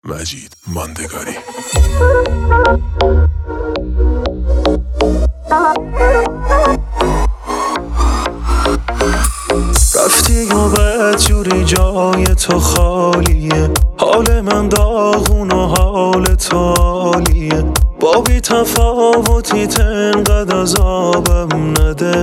مجید ماندگاری. رفتی و بدجوری جای تو خالیه، حال من داغون و حال تو عالیه. با بی تفاوتی تنقدر عذابم نده.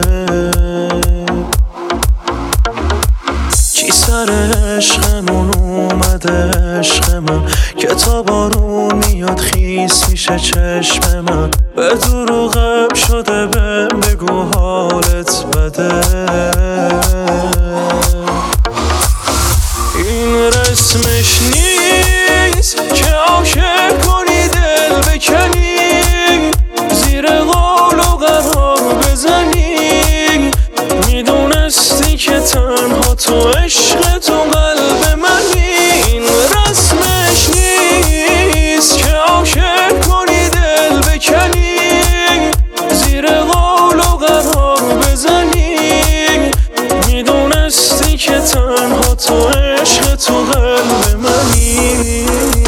کی سر عشقمون اومده عشق من که تا بارون میاد خیس میشه چشم من. به دروغم شده بهم بگو حالت بده. این رسمش نیست که عاشق کنی دل بکنی، زیر قول و قرار بزنی. میدونستی که تنها تو عشق تو قلب منی. این رسمش نیست که عاشق کنی دل بکنی، زیر قول و قرار بزنی. میدونستی که تنها تو عشق تو قلب منی.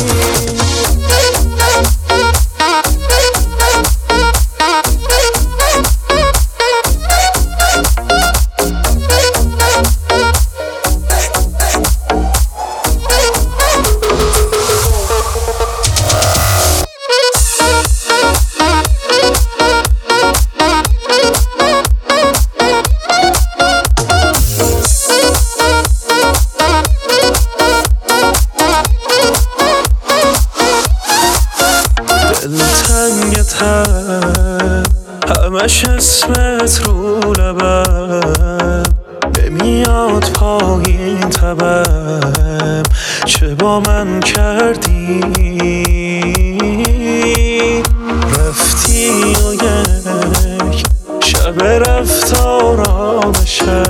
همش اسمت رو لبم نمیاد پایین تبم. چه با من کردی رفتی و یک شب رفت آرامشم.